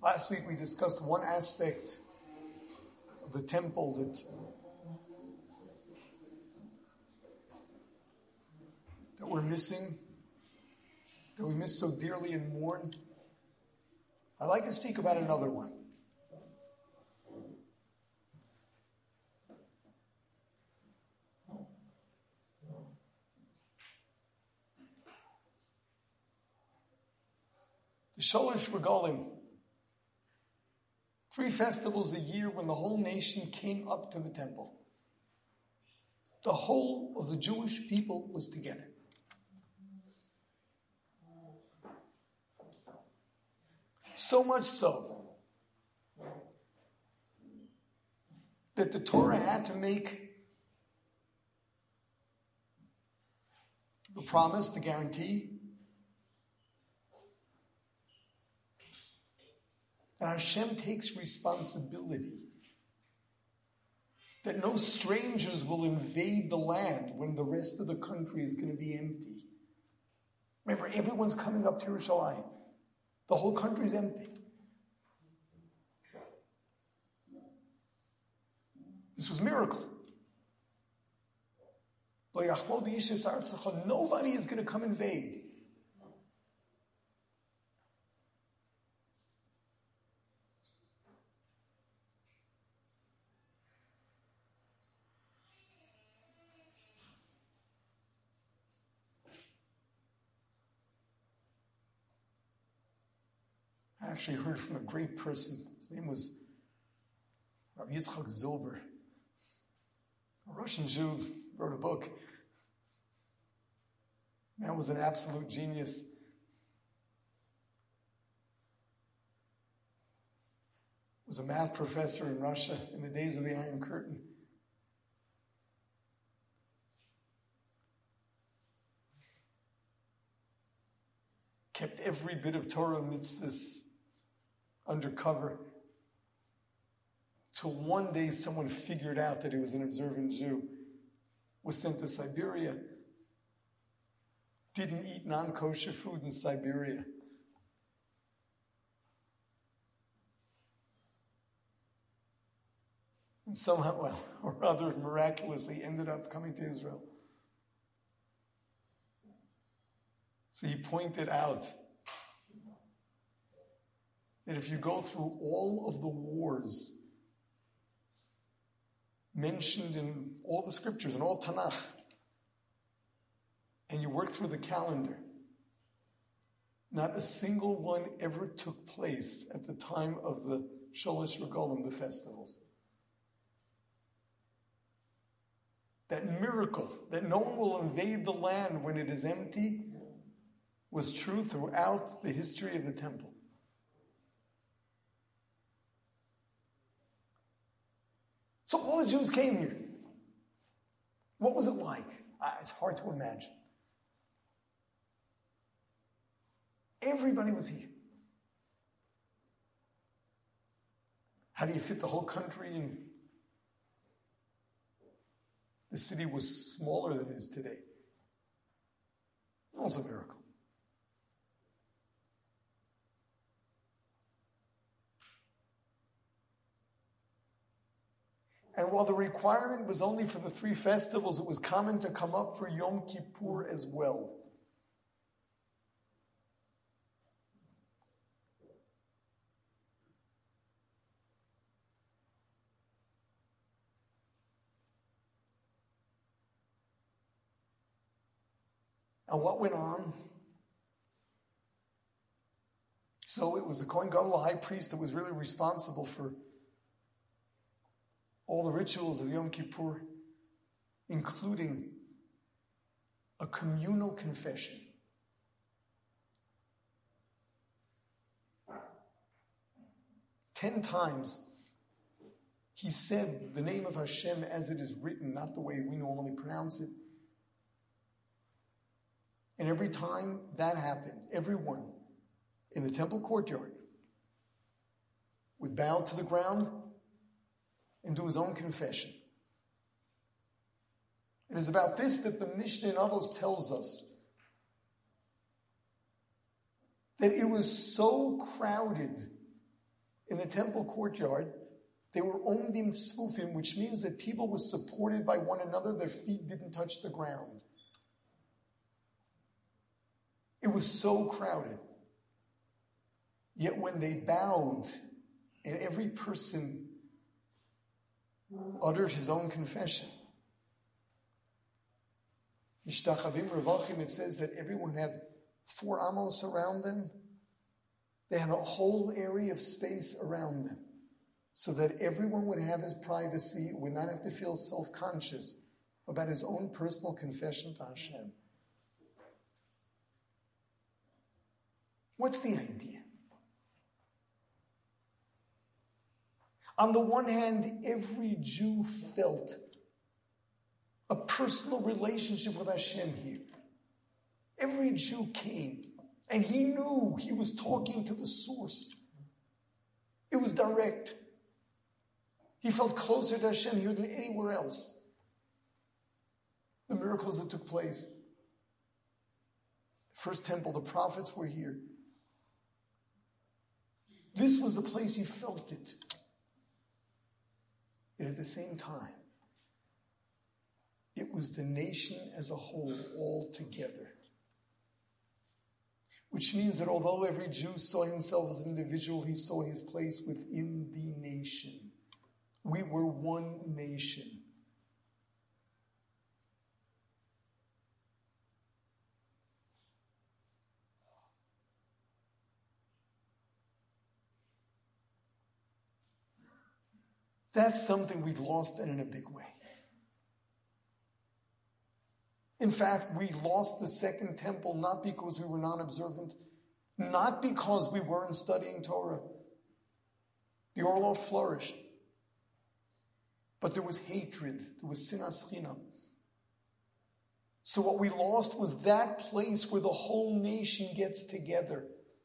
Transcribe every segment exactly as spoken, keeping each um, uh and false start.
Last week we discussed one aspect of the temple that, that we're missing, that we miss so dearly and mourn. I'd like to speak about another one. The Sholosh Regalim, three festivals a year when the whole nation came up to the temple. The whole of the Jewish people was together. So much so that the Torah had to make the promise, the guarantee, that Hashem takes responsibility, that no strangers will invade the land when the rest of the country is going to be empty. Remember, everyone's coming up to Yerushalayim. The whole country is empty. This was a miracle. Nobody is going to come invade. I actually heard from a great person. His name was Rabbi Yitzchak Zilber, a Russian Jew, wrote a book. Man was an absolute genius. Was a math professor in Russia in the days of the Iron Curtain. Kept every bit of Torah mitzvahs undercover, till one day someone figured out that he was an observant Jew, was sent to Siberia, didn't eat non-kosher food in Siberia. And somehow, well, or rather miraculously, ended up coming to Israel. So he pointed out that if you go through all of the wars mentioned in all the scriptures and all Tanakh, and you work through the calendar, not a single one ever took place at the time of the Sholosh Regalim, the festivals. That miracle, that no one will invade the land when it is empty, was true throughout the history of the temple. So all the Jews came here. What was it like? Uh, it's hard to imagine. Everybody was here. How do you fit the whole country in? The city was smaller than it is today. Also a miracle. And while the requirement was only for the three festivals, it was common to come up for Yom Kippur as well. And what went on? So it was the Kohen Gadol, the high priest, that was really responsible for all the rituals of Yom Kippur, including a communal confession. Ten times he said the name of Hashem as it is written, not the way we normally pronounce it. And every time that happened, everyone in the temple courtyard would bow to the ground and do his own confession. It is about this that the Mishnah in Avos tells us that it was so crowded in the temple courtyard, they were omdim tzfufim, which means that people were supported by one another. Their feet didn't touch the ground. It was so crowded. Yet when they bowed, and every person uttered his own confession, Mishtachavim Revachim, it says that everyone had four amos around them. They had a whole area of space around them so that everyone would have his privacy, would not have to feel self-conscious about his own personal confession to Hashem. What's the idea? On the one hand, every Jew felt a personal relationship with Hashem here. Every Jew came, and he knew he was talking to the source. It was direct. He felt closer to Hashem here than anywhere else. The miracles that took place. The first temple, the prophets were here. This was the place you felt it. And at the same time, it was the nation as a whole, all together. Which means that although every Jew saw himself as an individual, he saw his place within the nation. We were one nation. That's something we've lost, and in a big way. In fact, we lost the second temple not because we were non-observant, not because we weren't studying Torah. The Orlov flourished. But there was hatred, there was sinas chinam. So what we lost was that place where the whole nation gets together.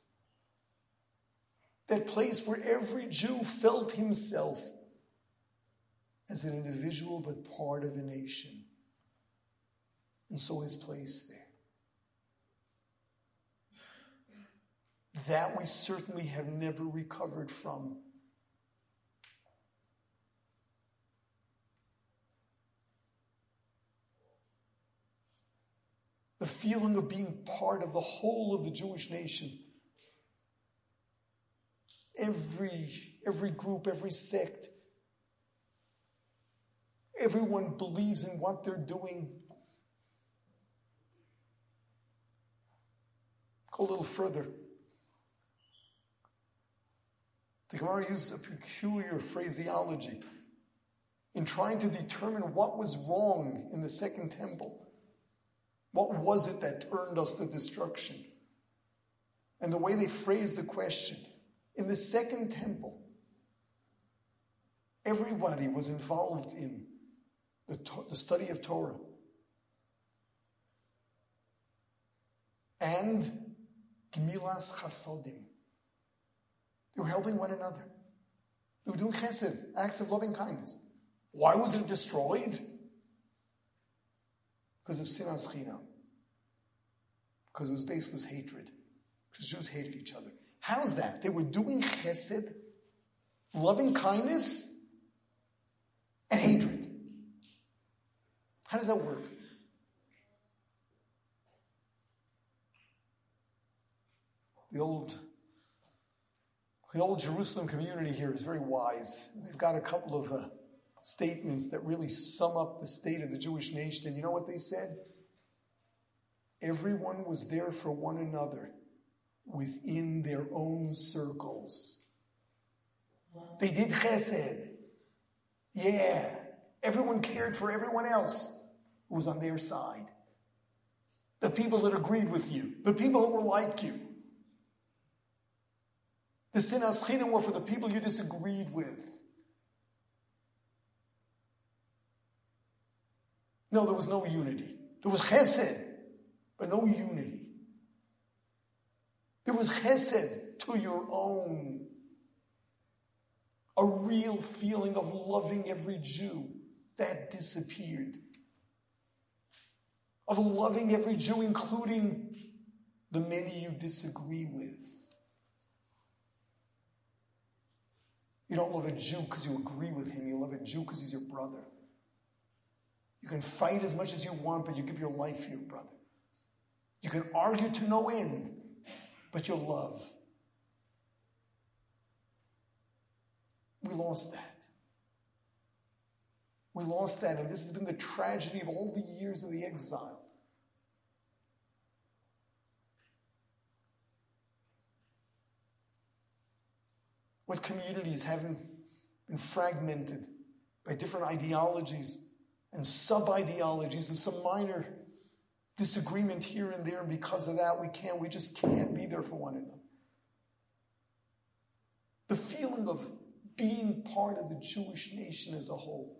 That place where every Jew felt himself as an individual but part of a nation. And so his place there. That we certainly have never recovered from. The feeling of being part of the whole of the Jewish nation. Every, every group, every sect, everyone believes in what they're doing. Go a little further. The Gemara uses a peculiar phraseology in trying to determine what was wrong in the second temple. What was it that earned us the destruction? And the way they phrased the question, in the second temple, everybody was involved in the, the study of Torah. And Gemilas Chasodim. They were helping one another. They were doing chesed, acts of loving kindness. Why was it destroyed? Because of sinas chinam. Because it was based on hatred. Because Jews hated each other. How is that? They were doing chesed, loving kindness, and hatred. How does that work? The old, the old Jerusalem community here is very wise. They've got a couple of uh, statements that really sum up the state of the Jewish nation. And you know what they said? Everyone was there for one another within their own circles. They did chesed. Yeah. Everyone cared for everyone else who was on their side. The people that agreed with you. The people that were like you. The sinas chinam were for the people you disagreed with. No, there was no unity. There was chesed, but no unity. There was chesed to your own. A real feeling of loving every Jew. That disappeared. Of loving every Jew, including the many you disagree with. You don't love a Jew because you agree with him. You love a Jew because he's your brother. You can fight as much as you want, but you give your life for your brother. You can argue to no end, but you'll love. We lost that. We lost that, and this has been the tragedy of all the years of the exile. What communities haven't been fragmented by different ideologies and sub-ideologies and some minor disagreement here and there, and because of that we can't, we just can't be there for one another. The feeling of being part of the Jewish nation as a whole.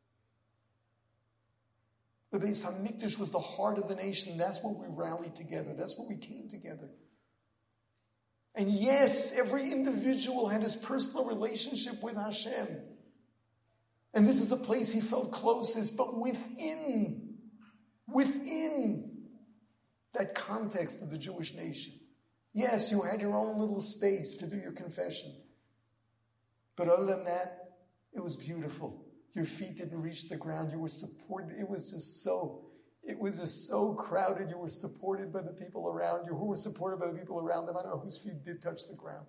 The Beis HaMikdash was the heart of the nation. That's where we rallied together. That's where we came together. And yes, every individual had his personal relationship with Hashem. And this is the place he felt closest. But within, within that context of the Jewish nation, yes, you had your own little space to do your confession. But other than that, it was beautiful. Your feet didn't reach the ground. You were supported. It was just so, it was just so crowded. You were supported by the people around you. Who were supported by the people around them? I don't know whose feet did touch the ground.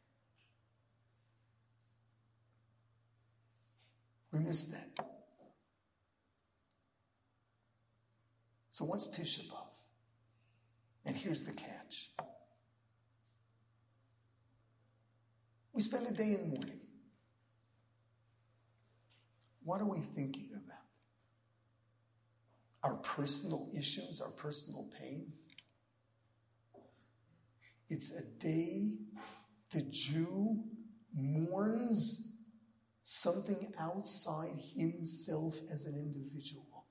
We missed that. So what's Tisha B'Av? And here's the catch. We spend a day in mourning. What are we thinking about? Our personal issues, our personal pain? It's a day the Jew mourns something outside himself as an individual.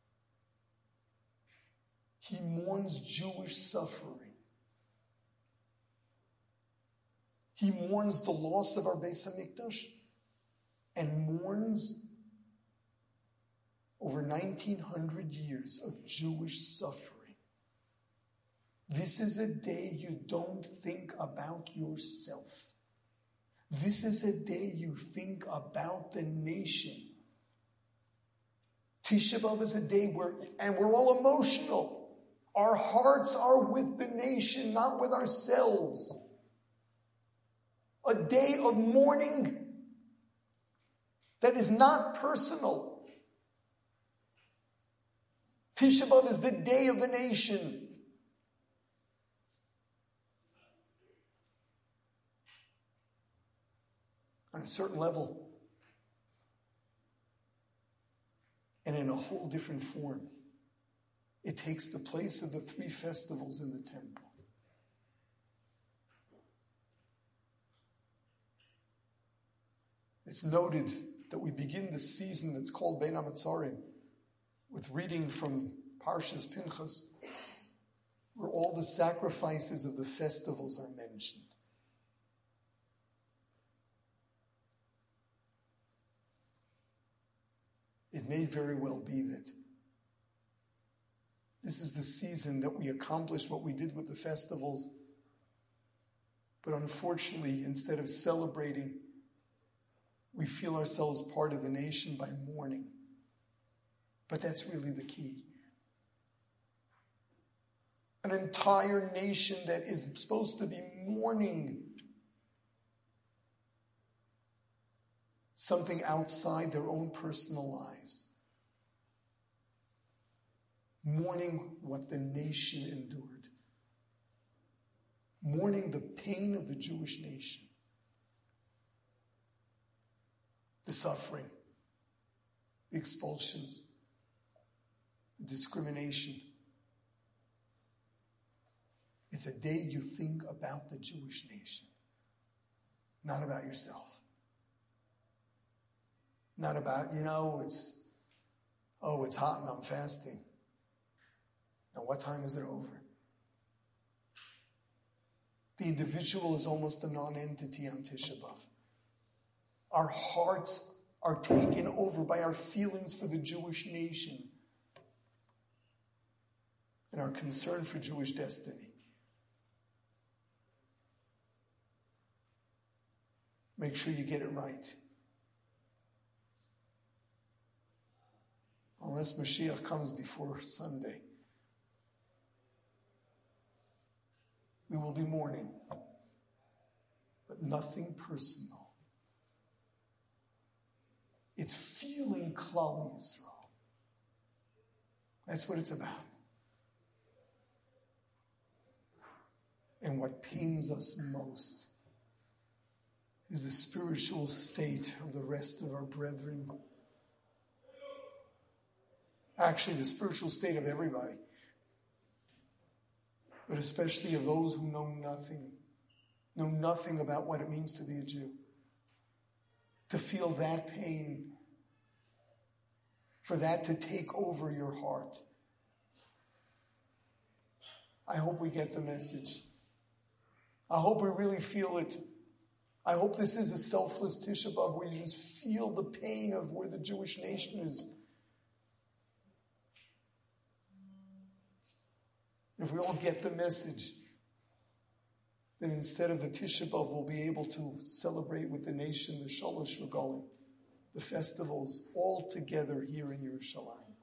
He mourns Jewish suffering. He mourns the loss of our Beis HaMikdash and mourns over nineteen hundred years of Jewish suffering. This is a day you don't think about yourself. This is a day you think about the nation. Tisha B'Av is a day where, and we're all emotional. Our hearts are with the nation, not with ourselves. A day of mourning that is not personal. Tisha B'Av is the day of the nation. On a certain level, and in a whole different form, it takes the place of the three festivals in the temple. It's noted that we begin the season that's called Bein HaMetzarim with reading from Parshas Pinchas, where all the sacrifices of the festivals are mentioned. It may very well be that this is the season that we accomplished what we did with the festivals, but unfortunately, instead of celebrating, we feel ourselves part of the nation by mourning. But that's really the key. An entire nation that is supposed to be mourning something outside their own personal lives. Mourning what the nation endured. Mourning the pain of the Jewish nation. The suffering, the expulsions, the discrimination. It's a day you think about the Jewish nation, not about yourself. Not about, you know, it's, oh, it's hot and I'm fasting. Now, what time is it over? The individual is almost a non-entity on Tisha B'Av. Our hearts are taken over by our feelings for the Jewish nation and our concern for Jewish destiny. Make sure you get it right. Unless Mashiach comes before Sunday, we will be mourning, but nothing personal. It's feeling Klal Yisrael. That's what it's about. And what pains us most is the spiritual state of the rest of our brethren. Actually, the spiritual state of everybody. But especially of those who know nothing, know nothing about what it means to be a Jew. To feel that pain, for that to take over your heart. I hope we get the message. I hope we really feel it. I hope this is a selfless Tisha B'Av where you just feel the pain of where the Jewish nation is. If we all get the message, then instead of the Tisha B'Av, we'll be able to celebrate with the nation the Shalosh Regalim, the festivals, all together here in Yerushalayim.